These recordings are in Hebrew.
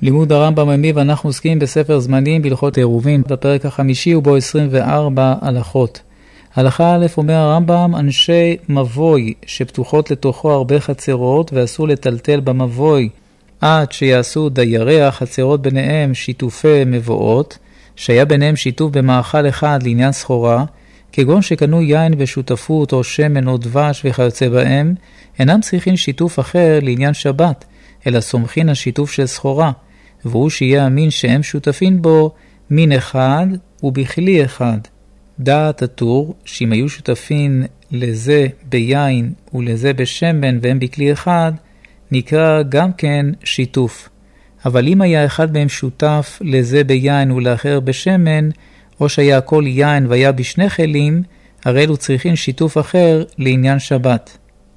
לימוד הרמב"ם היומי, ואנחנו עוסקים בספר זמנים בהלכות עירובין בפרק החמישי ובו 24 הלכות. הלכה א' אומר הרמב"ם, אנשי מבוי שפתוחות לתוכו הרבה חצרות ואסור לטלטל במבוי עד שיעשו דיירי החצרות ביניהם שיתופי מבואות, שהיה ביניהם שיתוף במאכל אחד לעניין סחורה, כגון שקנו יין ושותפות או שמן או דבש וכיוצא בהם, אינם צריכים שיתוף אחר לעניין שבת, אלא סומכין השיתוף של סחורה, והוא שיהיה אמין שהם שותפים בו מין אחד ובכלי אחד. דעת הטור, שאם היו שותפים לזה ביין ולזה בשמן והם בכלי אחד, נקרא גם כן שיתוף. אבל אם היה אחד מהם שותף לזה ביין ולאחר בשמן, או שהיה הכל יין והיה בשני כלים, הרי אלו צריכים שיתוף אחר לעניין שבת.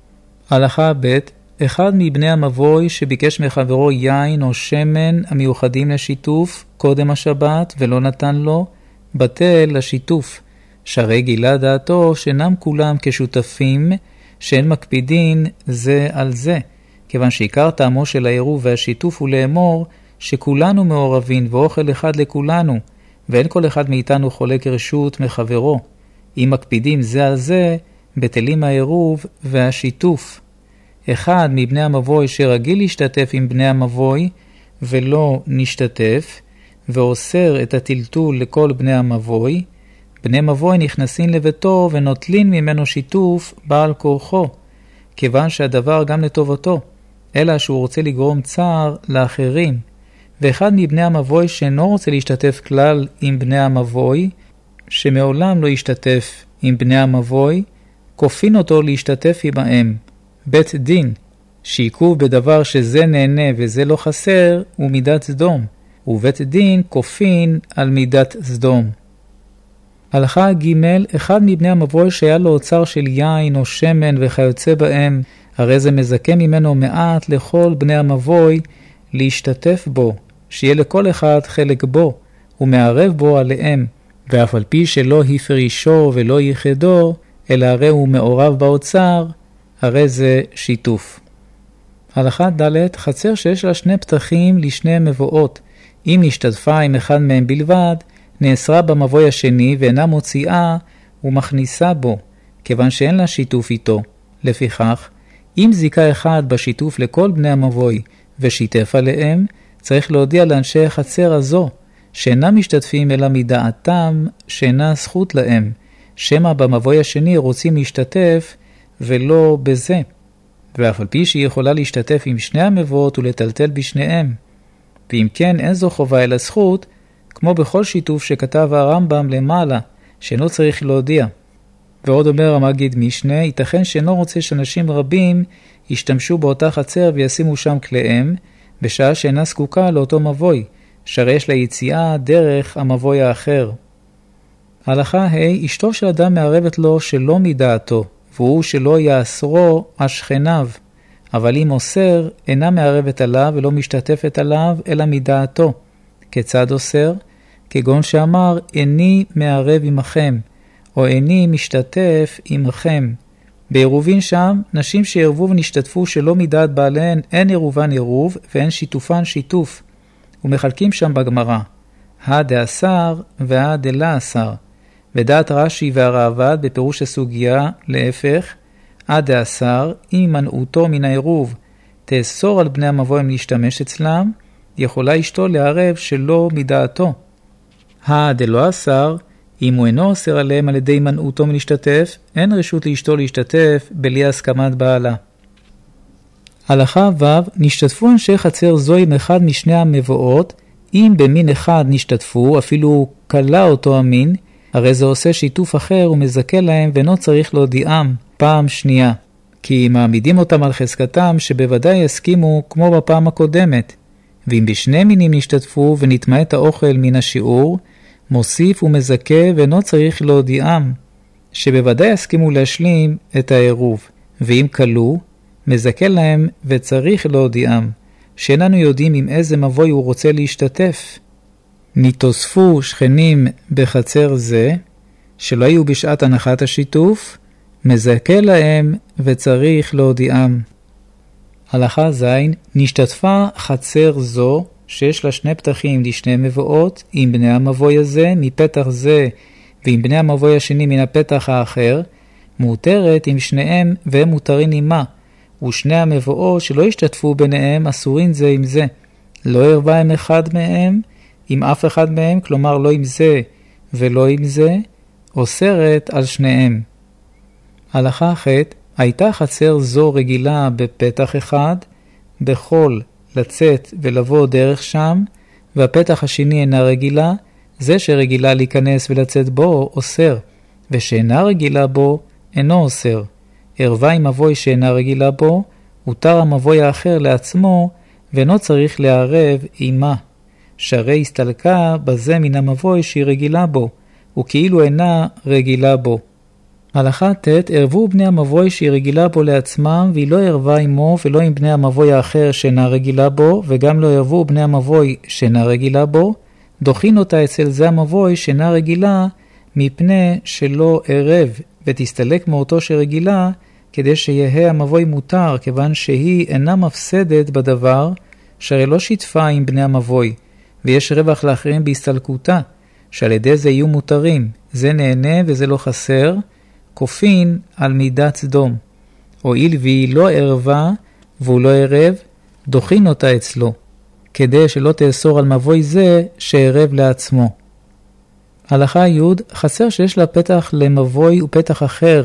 הלכה ב' אחד מבני המבוי שביקש מחברו יין או שמן המיוחדים לשיתוף קודם השבת ולא נתן לו, בטל לשיתוף, שהרי גילה דעתו שאינם כולם כשותפים שאין מקפידין זה על זה, כיוון שעיקר טעמו של העירוב והשיתוף הוא לאמור שכולנו מעורבים ואוכל אחד לכולנו, ואין כל אחד מאיתנו חולק רשות מחברו. אם מקפידים זה על זה, בטלים העירוב והשיתוף. אחד מבני המבוי שרגיל להשתתף עם בני המבוי ולא נשתתף, ואוסר את הטלטול לכל בני המבוי, בני מבוי נכנסים לביתו ונוטלין ממנו שיתוף בעל כורחו, כיוון שהדבר גם לטובתו, אלא שהוא רוצה לגרום צער לאחרים. ואחד מבני המבוי שאינו רוצה להשתתף כלל עם בני המבוי, שמעולם לא ישתתף עם בני המבוי, כופין אותו להשתתף עמהם. בית דין, שעיכוב בדבר שזה נהנה וזה לא חסר, הוא מידת סדום, ובית דין כופין על מידת סדום. הלכה ג' אחד מבני המבוי שהיה לו אוצר של יין או שמן וכיוצא בהם, הרי זה מזכה ממנו מעט לכל בני המבוי להשתתף בו, שיהיה לכל אחד חלק בו, ומערב בו עליהם, ואף על פי שלא הפרישו ולא ייחדו, אלא הרי הוא מעורב באוצר, הרי זה שיתוף. הלכה ד' חצר שיש לה שני פתחים לשני מבואות, אם נשתתפה עם אחד מהם בלבד, נאסרה במבוי השני ואינה מוציאה ומכניסה בו, כיוון שאין לה שיתוף איתו. לפיכך, אם זיקה אחד בשיתוף לכל בני המבוי ושיתף עליהם, צריך להודיע לאנשי החצר הזו, שאינם משתתפים אלא מדעתם שאינה זכות להם, שמא במבוי השני רוצים להשתתף ולא בזה, ואף על פי שהיא יכולה להשתתף עם שני המבואות ולטלטל בשניהם. ואם כן, אין זו חובה אלא זכות, כמו בכל שיתוף שכתב הרמב"ם למעלה, שאינו צריך להודיע. ועוד אומר המגיד משנה, ייתכן שאינו רוצה שאנשים רבים ישתמשו באותה חצר וישימו שם כליהם, בשעה שאינה זקוקה לאותו מבוי, שהרי יש לה יציאה דרך המבוי האחר. הלכה ה' אשתו של אדם מערבת לו שלא מדעתו, והוא שלא יאסרו השכניו, אבל אם אוסר, אינה מערבת עליו ולא משתתפת עליו, אלא מדעתו. כיצד אוסר? כגון שאמר, איני מערב עמכם, או איני משתתף עמכם. בעירובין שם, נשים שערבו ונשתתפו שלא מדעת בעליהן, אין עירובן עירוב ואין שיתופן שיתוף. ומחלקים שם בגמרא, הדאסר והדלאסר. ודעת רש"י והראב"ד בפירוש הסוגיה להפך, הדאסר, אם מנעותו מן העירוב תאסור על בני המבויים להשתמש אצלם, יכולה אשתו לערב שלא מדעתו. הדלאסר, אם הוא אינו אוסר עליהם על ידי מנעותו מלהשתתף, אין רשות לאשתו להשתתף בלי הסכמת בעלה. הלכה ו' נשתתפו אנשי חצר זו עם אחד משני המבואות, אם במין אחד נשתתפו, אפילו קלה אותו המין, הרי זה עושה שיתוף אחר ומזכה להם ואינו צריך להודיעם פעם שנייה, כי מעמידים אותם על חזקתם שבוודאי יסכימו כמו בפעם הקודמת. ואם בשני מינים נשתתפו ונתמעט האוכל מן השיעור, מוסיף ומזכה ואינו צריך להודיעם, שבוודאי יסכימו להשלים את העירוב. ואם קלו, מזכה להם וצריך להודיעם, שאיננו יודעים עם איזה מבוי הוא רוצה להשתתף. נתוספו שכנים בחצר זה, שלא היו בשעת הנחת השיתוף, מזכה להם וצריך להודיעם. הלכה ז' נשתתפה חצר זו שיש לה שני פתחים לשני מבואות, עם בני המבוי הזה מפתח זה, ועם בני המבוי השני מן הפתח האחר, מותרת עם שניהם והם מותרים עמה, ושני המבואות שלא השתתפו ביניהם אסורים זה עם זה. לא ערבה עם אחד מהם, עם אף אחד מהם, כלומר לא עם זה ולא עם זה, אוסרת על שניהם. הלכה ח' הייתה חצר זו רגילה בפתח אחד, בכל לצאת ולבוא דרך שם, והפתח השני אינה רגילה, זה שרגילה להיכנס ולצאת בו אוסר, ושאינה רגילה בו אינו אוסר. ערבה עם מבוי שאינה רגילה בו, הותר המבוי האחר לעצמו, ואינו צריך לערב עמה. שהרי הסתלקה בזה מן המבוי שהיא רגילה בו, וכאילו אינה רגילה בו. הלכה ט' ערבו בני המבוי שהיא רגילה בו לעצמם, והיא לא ערבה עמו ולא עם בני המבוי האחר שאינה רגילה בו, וגם לא ערבו בני המבוי שאינה רגילה בו, דוחין אותה אצל זה המבוי שאינה רגילה, מפני שלא ערב, ותסתלק מאותו שרגילה, כדי שיהיה המבוי מותר, כיוון שהיא אינה מפסדת בדבר, שהרי לא שיתפה עם בני המבוי, ויש רווח לאחרים בהסתלקותה, שעל ידי זה יהיו מותרים, זה נהנה וזה לא חסר, כופין על מידת סדום. הואיל והיא לא ערבה והוא לא ערב, דוחין אותה אצלו, כדי שלא תאסור על מבוי זה שערב לעצמו. הלכה י' חצר שיש לה פתח למבוי ופתח אחר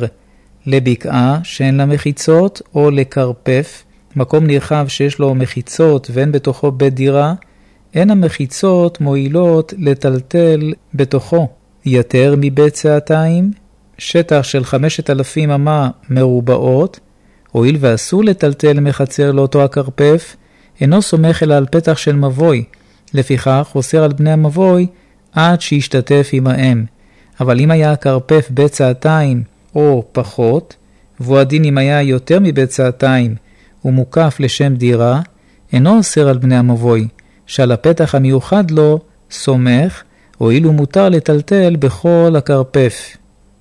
לבקעה שאין לה מחיצות, או לקרפף, מקום נרחב שיש לו מחיצות ואין בתוכו בית דירה, אין המחיצות מועילות לטלטל בתוכו יותר מבית צעתיים, שטח של 5,000 אמה מרובעות, הואיל ואסור לטלטל מחצר לאותו הקרפף, אינו סומך אלא על פתח של מבוי, לפיכך אוסר על בני המבוי עד שישתתף עמהם. אבל אם היה הקרפף בית צעתיים או פחות, והוא הדין אם היה יותר מבית צעתיים ומוקף לשם דירה, אינו אוסר על בני המבוי, שעל הפתח המיוחד לו סומך, הואיל ומותר לטלטל בכל הקרפף.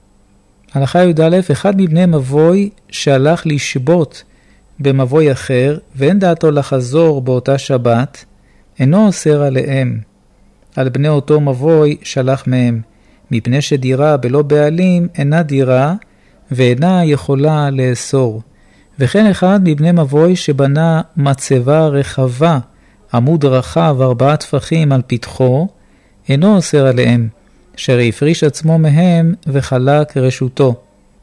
הלכה י"א אחד מבני מבוי שהלך לשבות במבוי אחר, ואין דעתו לחזור באותה שבת, אינו אוסר עליהם, על בני אותו מבוי שלח מהם, מפני שדירה בלא בעלים אינה דירה, ואינה יכולה לאסור. וכן אחד מבני מבוי שבנה מצבה רחבה, עמוד רחב 4 טפחים על פתחו, אינו אוסר עליהם, שהרי הפריש עצמו מהם וחלק רשותו.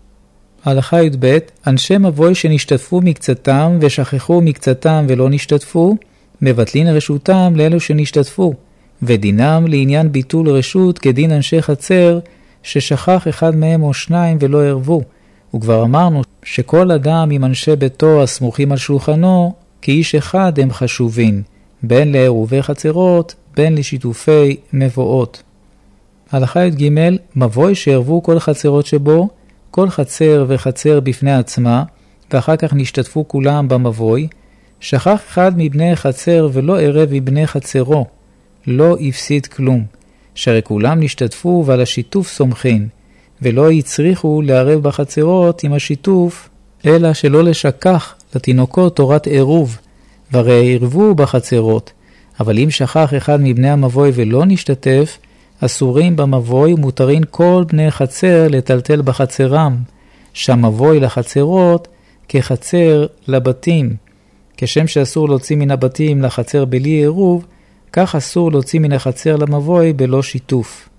הלכה י"ב אנשי מבוי שנשתתפו מקצתם ושכחו מקצתם ולא נשתתפו, מבטלין רשותם לאלו שנשתתפו, ודינם לעניין ביטול רשות כדין אנשי חצר ששכח אחד מהם או שניים ולא ערבו. וכבר אמרנו שכל אדם עם אנשי ביתו הסמוכים על שולחנו כאיש אחד הם חשובים, בין לעירובי חצרות בין לשיתופי מבואות. הלכה י"ג מבוי שערבו כל חצרות שבו, כל חצר וחצר בפני עצמה, ואחר כך נשתתפו כולם במבוי, שכח אחד מבני חצר ולא ערב מבני חצרו, לא הפסיד כלום, שהרי כולם נשתתפו ועל השיתוף סומכין, ולא יצריכו לערב בחצרות עם השיתוף, אלא שלא לשכח לתינוקות תורת עירוב, והרי ערבו בחצרות. אבל אם שכח אחד מבני המבוי ולא נשתתף, אסורים במבוי ומותרים כל בני חצר לטלטל בחצרם, שהמבוי לחצרות כחצר לבתים. כשם שאסור להוציא מן הבתים לחצר בלי עירוב, כך אסור להוציא מן החצר למבוי בלא שיתוף.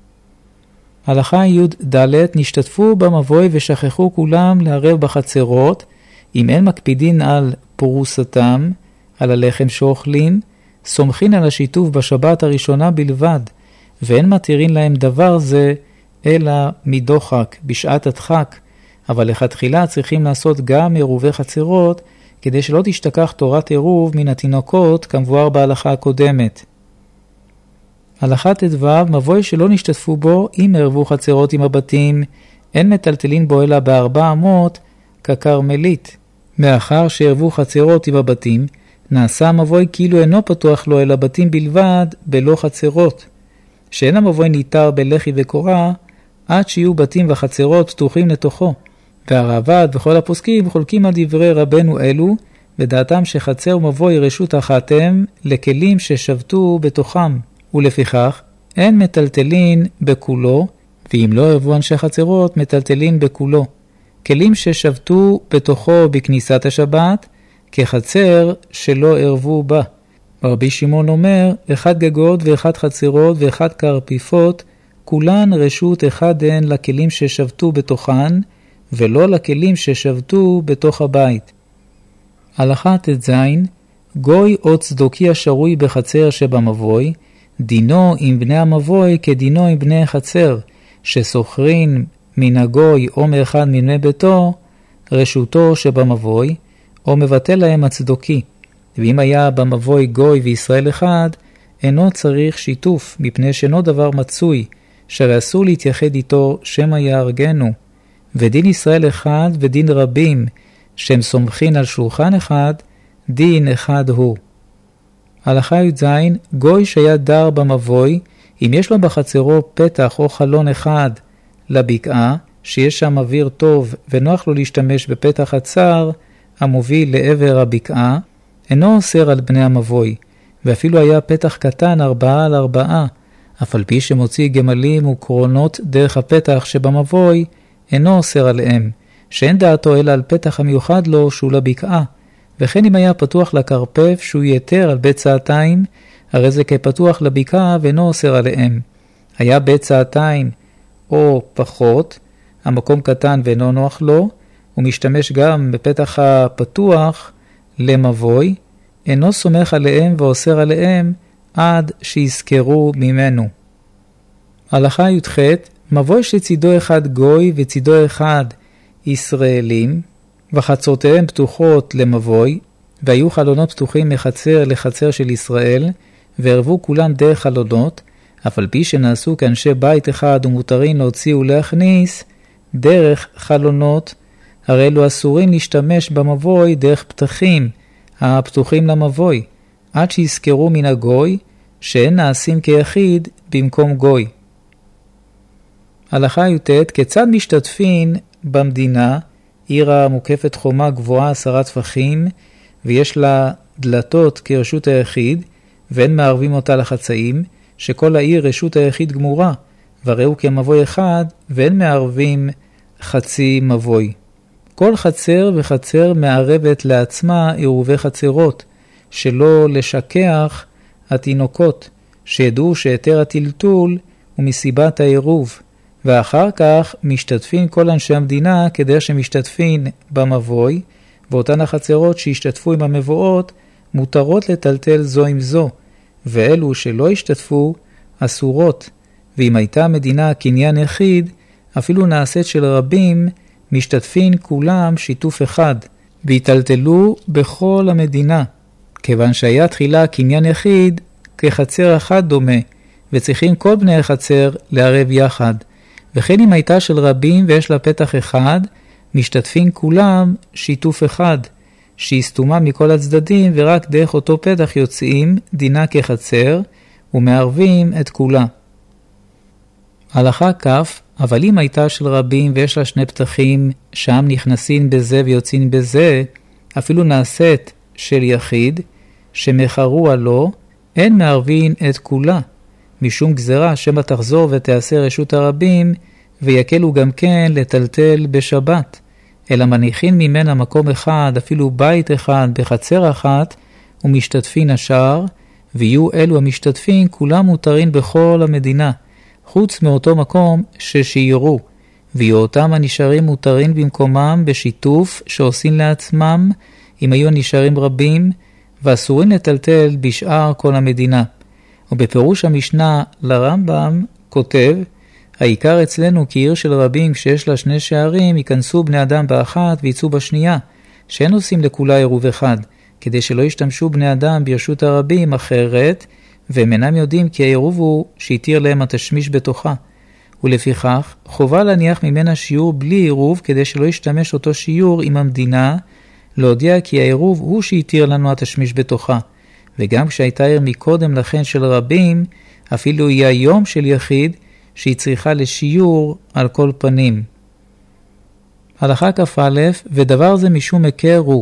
הלכה י"ד נשתתפו במבוי ושכחו כולם לערב בחצרות, אם אין מקפידין על פרוסתם, על הלחם שאוכלים, סומכין על השיתוף בשבת הראשונה בלבד, ואין מתירין להם דבר זה, אלא מדוחק, בשעת הדחק, אבל לכתחילה צריכים לעשות גם עירובי חצרות, כדי שלא תשתכח תורת עירוב מן התינוקות, כמבואר בהלכה הקודמת. הלכה ט"ו מבוי שלא נשתתפו בו, אם ערבו חצרות עם הבתים, אין מטלטלין בו אלא ב4 אמות, כקרמלית. מאחר שערבו חצרות עם הבתים, נעשה המבוי כאילו אינו פתוח לו אלא בתים בלבד, בלא חצרות. שאין המבוי ניתר בלחי וקורה, עד שיהיו בתים וחצרות פתוחים לתוכו. והרעב"ד וכל הפוסקים חולקים על דברי רבנו אלו, ודעתם שחצר ומבוי רשות אחת הם לכלים ששבתו בתוכם, ולפיכך אין מטלטלין בכולו, ואם לא ערבו אנשי חצרות מטלטלין בכולו. כלים ששבתו בתוכו בכניסת השבת, כחצר שלא ערבו בה. רבי שמעון אומר, 1 גגות ו1 חצרות ו1 קרפיפות, כולן רשות אחד הן לכלים ששבתו בתוכן, ולא לכלים ששבתו בתוך הבית. הלכה ט"ז, גוי או צדוקי השרוי בחצר שבמבוי, דינו עם בני המבוי כדינו עם בני חצר, שסוחרין מן הגוי או מאחד מבני ביתו, רשותו שבמבוי, או מבטל להם הצדוקי. ואם היה במבוי גוי וישראל אחד, אינו צריך שיתוף, מפני שאינו דבר מצוי, שהרי אסור להתייחד איתו שמא יהרגנו. ודין ישראל אחד ודין רבים, שהם סומכין על שולחן אחד, דין אחד הוא. הלכה י"ז, גוי שהיה דר במבוי, אם יש לו בחצרו פתח או חלון אחד לבקעה, שיש שם אוויר טוב ונוח לו להשתמש בפתח הצר המוביל לעבר הבקעה, אינו אוסר על בני המבוי, ואפילו היה פתח קטן 4x4, אף על פי שמוציא גמלים וקרונות דרך הפתח שבמבוי, אינו אוסר עליהם, שאין דעתו אלא על פתח המיוחד לו שהוא לבקעה, וכן אם היה פתוח לקרפף שהוא יתר על בית צעתיים, הרי זה כפתוח לבקעה ואינו אוסר עליהם. היה בית צעתיים או פחות, המקום קטן ואינו נוח לו, הוא משתמש גם בפתח הפתוח למבוי, אינו סומך עליהם ואוסר עליהם עד שיזכרו ממנו. הלכה י"ח, מבוי שצידו אחד גוי וצידו אחד ישראלים, וחצרותיהם פתוחות למבוי, והיו חלונות פתוחים מחצר לחצר של ישראל, וערבו כולם דרך חלונות, אף על פי שנעשו כאנשי בית אחד ומותרים להוציא ולהכניס דרך חלונות, הרי אלו אסורים להשתמש במבוי דרך פתחים הפתוחים למבוי, עד שיזכרו מן הגוי שאין נעשים כיחיד במקום גוי. הלכה י"ט, כיצד משתתפין במדינה, עיר המוקפת חומה גבוהה 10 טפחים, ויש לה דלתות כרשות היחיד, ואין מערבים אותה לחצאים, שכל העיר רשות היחיד גמורה, וראו כמבוי אחד, ואין מערבים חצי מבוי. כל חצר וחצר מערבת לעצמה עירובי חצרות, שלא לשכח התינוקות, שידעו שהיתר הטלטול הוא מסיבת העירוב, ואחר כך משתתפין כל אנשי המדינה כדי שמשתתפין במבוי, ואותן החצרות שהשתתפו עם המבואות מותרות לטלטל זו עם זו, ואלו שלא השתתפו אסורות, ואם הייתה מדינה קניין יחיד, אפילו נעשית של רבים, משתתפין כולם שיתוף אחד, והתלטלו בכל המדינה, כיוון שהיה תחילה קניין יחיד כחצר אחת דומה, וצריכים כל בני החצר לערב יחד. וכן אם הייתה של רבים ויש לה פתח אחד, משתתפין כולם שיתוף אחד, שהיא סתומה מכל הצדדים ורק דרך אותו פתח יוצאים דינה כחצר, ומערבים את כולה. הלכה כף, אבל אם הייתה של רבים ויש לה 2 פתחים, שם נכנסין בזה ויוצאים בזה, אפילו נעשית של יחיד, שמחרו עלו, אין מערבין את כולה, משום גזרה שמא תחזור ותעשה רשות הרבים, ויקלו גם כן לטלטל בשבת, אלא מניחין ממנה מקום אחד, אפילו בית אחד בחצר אחת, ומשתתפין השאר, ויהיו אלו המשתתפין כולם מותרים בכל המדינה, חוץ מאותו מקום ששיירו, ויהיו אותם הנשארים מותרים במקומם בשיתוף שעושים לעצמם, אם היו הנשארים רבים, ואסורים לטלטל בשאר כל המדינה. ובפירוש המשנה לרמב"ם כותב, העיקר אצלנו כי עיר של רבים כשיש לה 2 שערים, ייכנסו בני אדם באחת ויצאו בשנייה, שאין עושים לכולה עירוב אחד, כדי שלא ישתמשו בני אדם ברשות הרבים אחרת, והם אינם יודעים כי העירוב הוא שהתיר להם התשמיש בתוכה. ולפיכך, חובה להניח ממנה שיעור בלי עירוב, כדי שלא ישתמש אותו שיעור עם המדינה, להודיע כי העירוב הוא שהתיר לנו התשמיש בתוכה. וגם כשהייתה עיר מקודם לכן של רבים, אפילו היא היום של יחיד, שהיא צריכה לשיעור על כל פנים. הלכה כ"א, ודבר זה משום הכר הוא,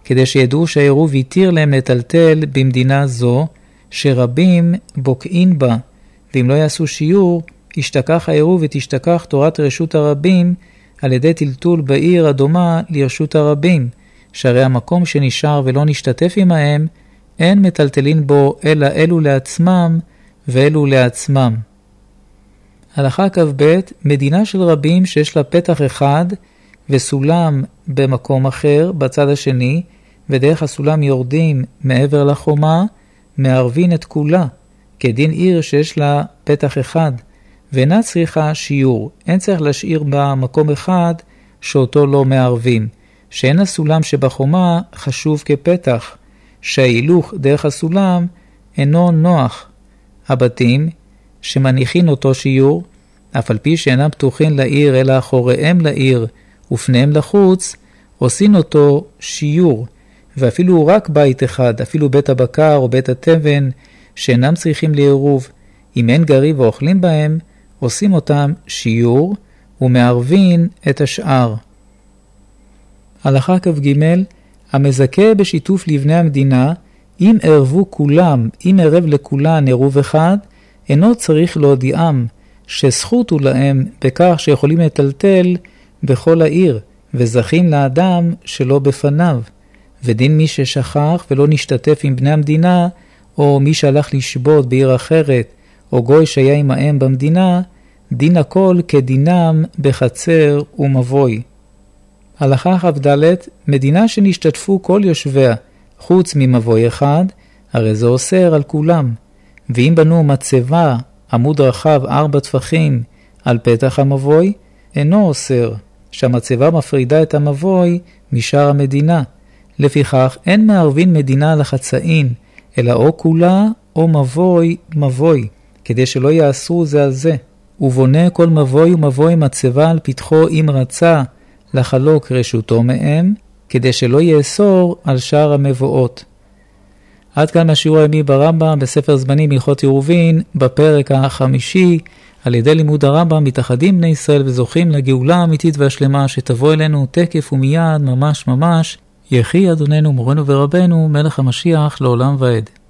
כדי שידעו שהעירוב יתיר להם לטלטל במדינה זו, שרבים בוקעים בה, ואם לא יעשו שיעור, ישתכח העירוב ותשתכח תורת רשות הרבים, על ידי טלטול בעיר הדומה לרשות הרבים, שהרי המקום שנשאר ולא נשתתף עמהם, אין מטלטלין בו אלא אלו לעצמם ואלו לעצמם. הלכה כ"ב, מדינה של רבים שיש לה פתח אחד וסולם במקום אחר בצד השני, ודרך הסולם יורדים מעבר לחומה, מערבין את כולה, כדין עיר שיש לה פתח אחד, ואינה צריכה שיעור, אין צריך להשאיר בה מקום אחד שאותו לא מערבים, שאין הסולם שבחומה חשוב כפתח, שההילוך דרך הסולם אינו נוח. הבתים שמניחין אותו שיעור, אף על פי שאינם פתוחים לעיר אלא אחוריהם לעיר ופניהם לחוץ, עושים אותו שיעור, ואפילו רק בית אחד, אפילו בית הבקר או בית התבן, שאינם צריכים לעירוב, אם אין גרים ואוכלים בהם, עושים אותם שיעור ומערבין את השאר. הלכה כ"ג, המזכה בשיתוף לבני המדינה, אם ערבו כולם, אם ערב לכולן עירוב אחד, אינו צריך להודיעם שזכות הוא להם בכך שיכולים לטלטל בכל העיר, וזכין לאדם שלא בפניו. ודין מי ששכח ולא נשתתף עם בני המדינה, או מי שהלך לשבות בעיר אחרת, או גוי שהיה עמהם במדינה, דין הכל כדינם בחצר ומבוי. הלכה כ"ד, מדינה שנשתתפו כל יושביה, חוץ ממבוי אחד, הרי זה אוסר על כולם. ואם בנו מצבה, עמוד רחב 4 טפחים, על פתח המבוי, אינו אוסר, שהמצבה מפרידה את המבוי משאר המדינה. לפיכך אין מערבין מדינה על החצאין, אלא או כולה או מבוי, כדי שלא יאסרו זה על זה. ובונה כל מבוי ומבוי מצבה על פתחו אם רצה לחלוק רשותו מהם, כדי שלא יאסור על שאר המבואות. עד כאן השיעור הימי ברמב"ם בספר זמנים הלכות עירובין, בפרק החמישי. על ידי לימוד הרמב"ם מתאחדים בני ישראל וזוכים לגאולה האמיתית והשלמה שתבוא אלינו תקף ומיד, ממש ממש. יחי אדוננו מורנו ורבנו מלך המשיח לעולם ועד.